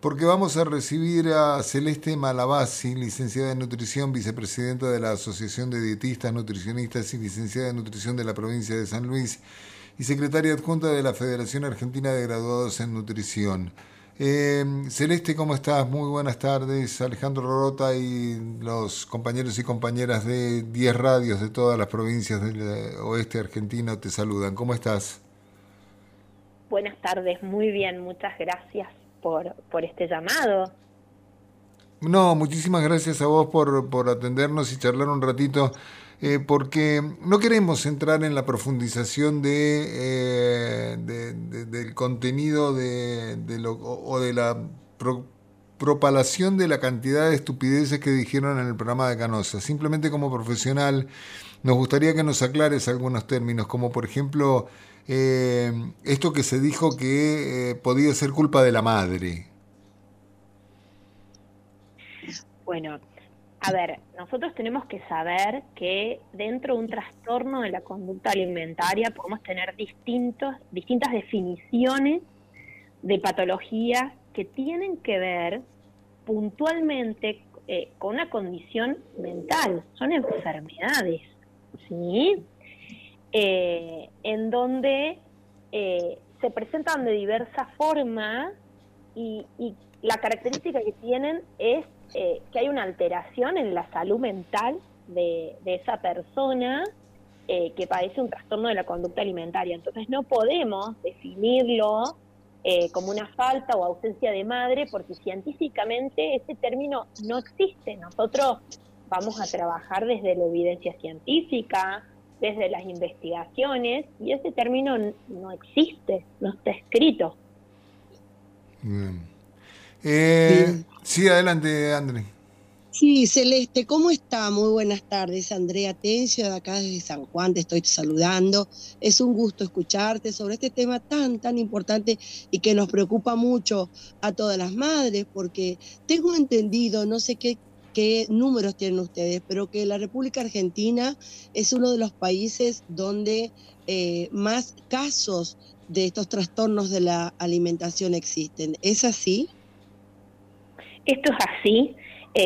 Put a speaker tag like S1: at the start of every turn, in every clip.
S1: porque vamos a recibir a Celeste Malabasi, licenciada en nutrición, vicepresidenta de la Asociación de Dietistas, Nutricionistas y licenciada en nutrición de la provincia de San Luis y secretaria adjunta de la Federación Argentina de Graduados en Nutrición. Celeste, ¿cómo estás? Muy buenas tardes. Alejandro Rorota y los compañeros y compañeras de 10 radios de todas las provincias del oeste argentino te saludan. ¿Cómo estás?
S2: Buenas tardes, muy bien, muchas gracias por este llamado.
S1: No, muchísimas gracias a vos por atendernos y charlar un ratito, porque no queremos entrar en la profundización del contenido o de la propalación de la cantidad de estupideces que dijeron en el programa de Canosa. Simplemente como profesional nos gustaría que nos aclares algunos términos, como por ejemplo esto que se dijo que podía ser culpa de la madre.
S2: Bueno, a ver, nosotros tenemos que saber que dentro de un trastorno de la conducta alimentaria podemos tener distintas definiciones de patologías que tienen que ver puntualmente con una condición mental, son enfermedades, ¿sí? En donde se presentan de diversa forma y la característica que tienen es que hay una alteración en la salud mental de esa persona que padece un trastorno de la conducta alimentaria. Entonces no podemos definirlo como una falta o ausencia de madre, porque científicamente ese término no existe. Nosotros vamos a trabajar desde la evidencia científica, desde las investigaciones, y ese término no existe, no está escrito.
S1: Bien.
S3: Bien.
S1: Sí, adelante, André.
S3: Sí, Celeste, ¿cómo está? Muy buenas tardes. Andrea Tencio, de acá desde San Juan, te estoy saludando. Es un gusto escucharte sobre este tema tan importante y que nos preocupa mucho a todas las madres, porque tengo entendido, no sé qué números tienen ustedes, pero que la República Argentina es uno de los países donde más casos de estos trastornos de la alimentación existen. ¿Es así?
S2: Esto es así.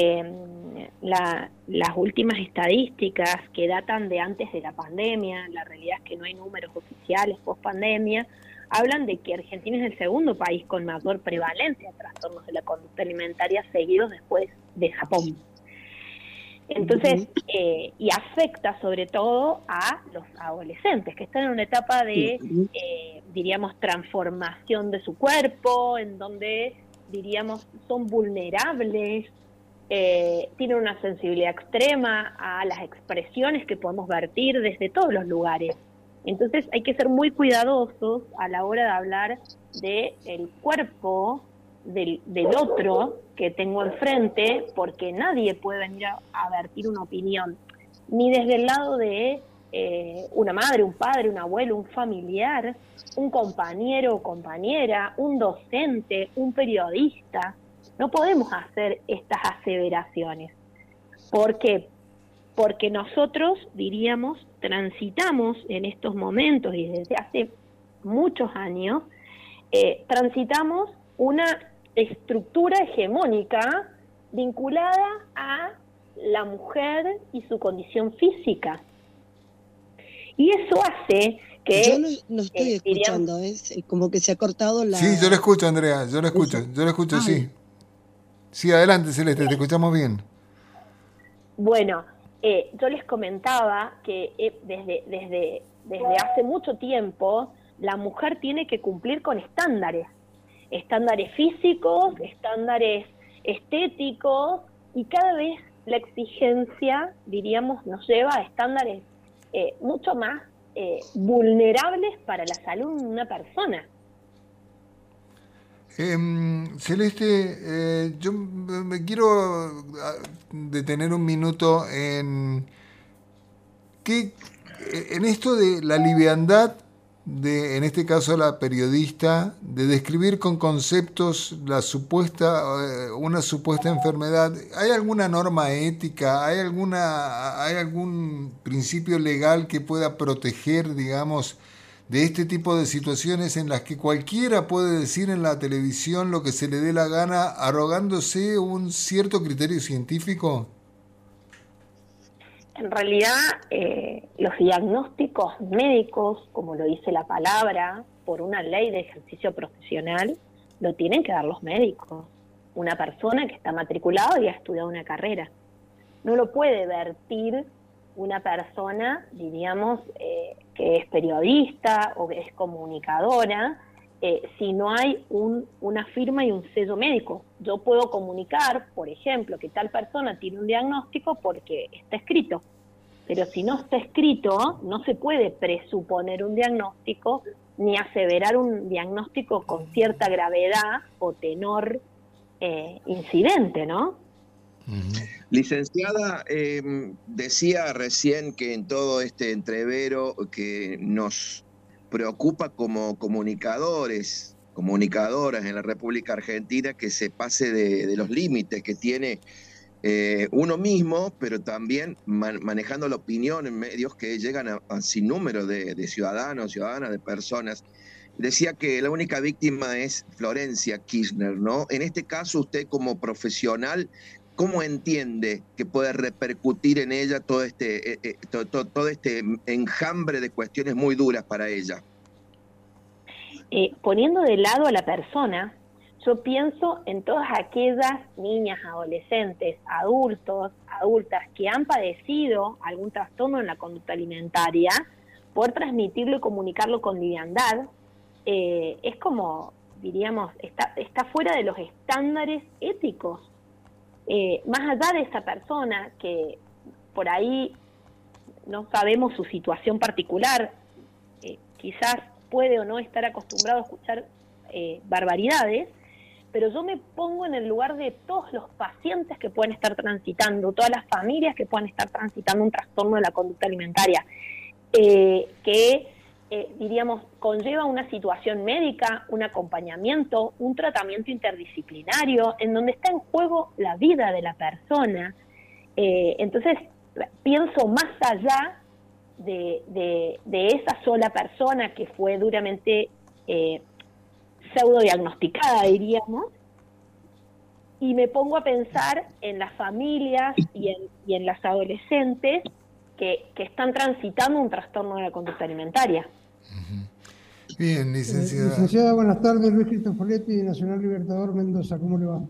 S2: Las últimas estadísticas que datan de antes de la pandemia, la realidad es que no hay números oficiales post pandemia, hablan de que Argentina es el segundo país con mayor prevalencia de trastornos de la conducta alimentaria, seguidos después de Japón. Entonces, y afecta sobre todo a los adolescentes, que están en una etapa de, diríamos, transformación de su cuerpo, en donde, diríamos, son vulnerables, tienen una sensibilidad extrema a las expresiones que podemos vertir desde todos los lugares. Entonces hay que ser muy cuidadosos a la hora de hablar del cuerpo del otro que tengo enfrente, porque nadie puede venir a vertir una opinión, ni desde el lado de una madre, un padre, un abuelo, un familiar, un compañero o compañera, un docente, un periodista. No podemos hacer estas aseveraciones. ¿Por qué? Porque nosotros, diríamos, transitamos en estos momentos y desde hace muchos años, transitamos una estructura hegemónica vinculada a la mujer y su condición física. Y eso hace que...
S3: Yo no estoy escuchando, es como que se ha cortado la...
S1: Sí, yo lo escucho, Andrea, yo lo escucho, sí. Sí, adelante, Celeste, te escuchamos bien.
S2: Bueno, yo les comentaba que desde hace mucho tiempo la mujer tiene que cumplir con estándares físicos, estándares estéticos, y cada vez la exigencia, diríamos, nos lleva a estándares mucho más vulnerables para la salud de una persona.
S1: Celeste, yo me quiero detener un minuto en esto de la liviandad en este caso la periodista, de describir con conceptos una supuesta enfermedad. ¿Hay alguna norma ética? ¿Hay algún principio legal que pueda proteger, digamos, de este tipo de situaciones en las que cualquiera puede decir en la televisión lo que se le dé la gana, arrogándose un cierto criterio científico?
S2: En realidad, los diagnósticos médicos, como lo dice la palabra, por una ley de ejercicio profesional, lo tienen que dar los médicos. Una persona que está matriculada y ha estudiado una carrera. No lo puede vertir una persona, diríamos, que es periodista o que es comunicadora, si no hay una firma y un sello médico. Yo puedo comunicar, por ejemplo, que tal persona tiene un diagnóstico porque está escrito, pero si no está escrito, no se puede presuponer un diagnóstico ni aseverar un diagnóstico con cierta gravedad o tenor incidente, ¿no?
S4: Licenciada, decía recién que en todo este entrevero que nos preocupa como comunicadores, comunicadoras en la República Argentina, que se pase de los límites que tiene uno mismo, pero también manejando la opinión en medios que llegan a sin número de ciudadanos, ciudadanas, de personas. Decía que la única víctima es Florencia Kirchner, ¿no? En este caso, usted como profesional, ¿cómo entiende que puede repercutir en ella todo este enjambre de cuestiones muy duras para ella?
S2: Poniendo de lado a la persona, yo pienso en todas aquellas niñas, adolescentes, adultos, adultas que han padecido algún trastorno en la conducta alimentaria, poder transmitirlo y comunicarlo con liviandad, es como, diríamos, está fuera de los estándares éticos. Más allá de esa persona que por ahí no sabemos su situación particular, quizás puede o no estar acostumbrado a escuchar barbaridades, pero yo me pongo en el lugar de todos los pacientes que pueden estar transitando, todas las familias que puedan estar transitando un trastorno de la conducta alimentaria, que diríamos, conlleva una situación médica, un acompañamiento, un tratamiento interdisciplinario, en donde está en juego la vida de la persona. Entonces, pienso más allá de esa sola persona que fue duramente pseudo diagnosticada, diríamos, y me pongo a pensar en las familias y en las adolescentes que están transitando un trastorno de la conducta alimentaria.
S1: Bien, licenciada.
S5: Licenciada, buenas tardes. Luis Cristofoletti, Nacional Libertador Mendoza. ¿Cómo le va?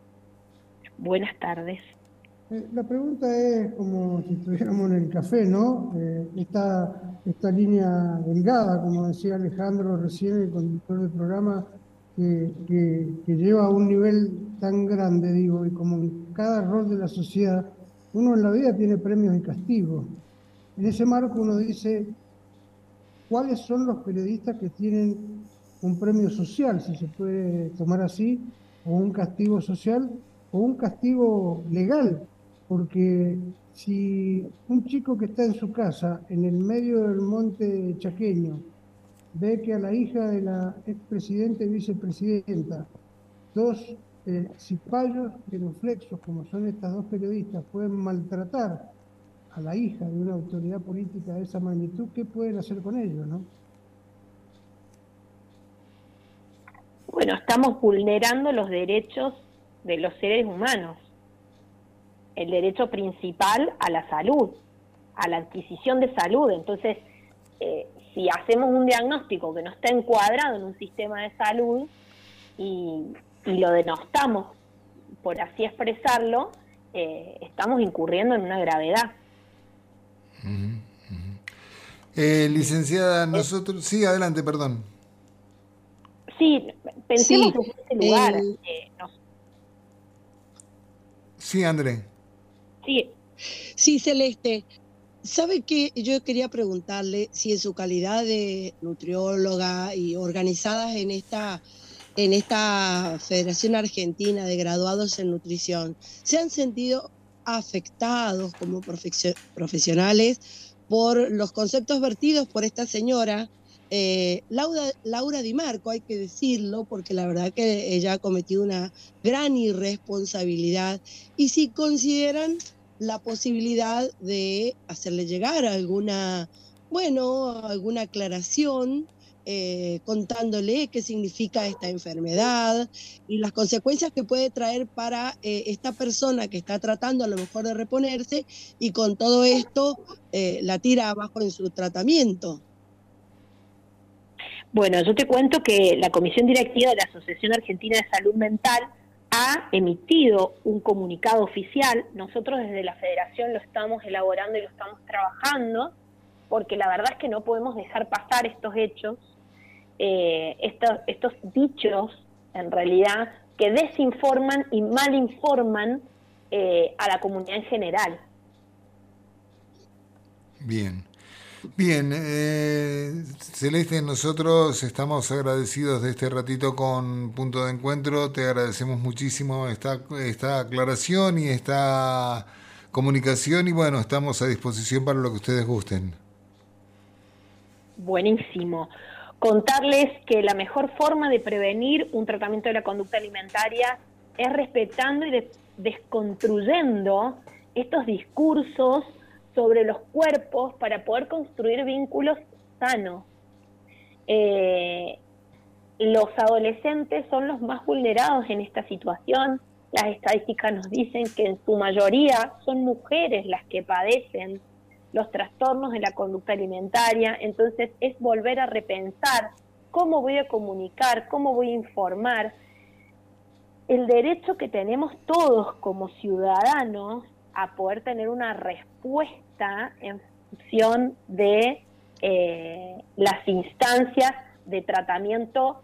S2: Buenas tardes.
S5: La pregunta es como si estuviéramos en el café, ¿no? Esta línea delgada, como decía Alejandro recién, el conductor del programa, que lleva a un nivel tan grande, digo, y como en cada rol de la sociedad, uno en la vida tiene premios y castigos. En ese marco uno dice, ¿cuáles son los periodistas que tienen un premio social, si se puede tomar así, o un castigo social, o un castigo legal? Porque si un chico que está en su casa, en el medio del monte chaqueño, ve que a la hija de la expresidenta y vicepresidenta, dos cipayos genuflexos, como son estas dos periodistas, pueden maltratar a la hija de una autoridad política de esa magnitud, ¿qué pueden hacer con ellos, no?
S2: Bueno, estamos vulnerando los derechos de los seres humanos. El derecho principal a la salud, a la adquisición de salud. Entonces, si hacemos un diagnóstico que no está encuadrado en un sistema de salud y lo denostamos, por así expresarlo, estamos incurriendo en una gravedad.
S1: Licenciada, nosotros... Sí, adelante, perdón.
S2: Sí, pensemos en este lugar.
S1: Sí, André.
S3: Sí, Celeste. ¿Sabe qué? Yo quería preguntarle si en su calidad de nutrióloga y organizadas en esta Federación Argentina de Graduados en Nutrición, ¿se han sentido afectados como profesionales por los conceptos vertidos por esta señora, Laura Di Marco, hay que decirlo, porque la verdad que ella ha cometido una gran irresponsabilidad? Y si consideran la posibilidad de hacerle llegar alguna aclaración contándole qué significa esta enfermedad y las consecuencias que puede traer para esta persona que está tratando a lo mejor de reponerse y con todo esto la tira abajo en su tratamiento.
S2: Bueno, yo te cuento que la Comisión Directiva de la Asociación Argentina de Salud Mental ha emitido un comunicado oficial. Nosotros desde la Federación lo estamos elaborando y lo estamos trabajando, porque la verdad es que no podemos dejar pasar estos hechos, estos dichos, en realidad, que desinforman y malinforman a la comunidad en general.
S1: Bien. Bien, Celeste, nosotros estamos agradecidos de este ratito con Punto de Encuentro. Te agradecemos muchísimo esta aclaración y esta comunicación y bueno, estamos a disposición para lo que ustedes gusten.
S2: Buenísimo. Contarles que la mejor forma de prevenir un tratamiento de la conducta alimentaria es respetando y desconstruyendo estos discursos sobre los cuerpos para poder construir vínculos sanos. Los adolescentes son los más vulnerados en esta situación. Las estadísticas nos dicen que en su mayoría son mujeres las que padecen los trastornos de la conducta alimentaria. Entonces es volver a repensar cómo voy a comunicar, cómo voy a informar. El derecho que tenemos todos como ciudadanos a poder tener una respuesta en función de las instancias de tratamiento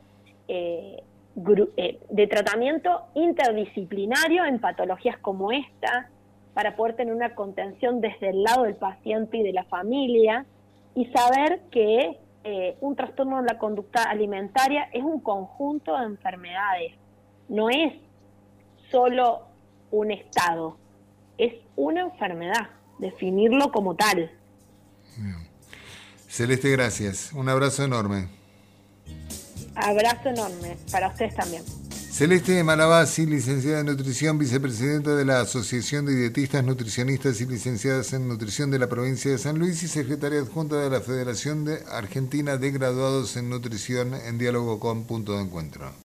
S2: interdisciplinario en patologías como esta, para poder tener una contención desde el lado del paciente y de la familia, y saber que un trastorno de la conducta alimentaria es un conjunto de enfermedades, no es solo un estado, es una enfermedad, definirlo como tal.
S1: Bien. Celeste, gracias. Un abrazo enorme.
S2: Abrazo enorme para ustedes también.
S1: Celeste Malabasi, licenciada en nutrición, vicepresidenta de la Asociación de Dietistas, Nutricionistas y Licenciadas en Nutrición de la provincia de San Luis y secretaria adjunta de la Federación Argentina de Graduados en Nutrición, en diálogo con Punto de Encuentro.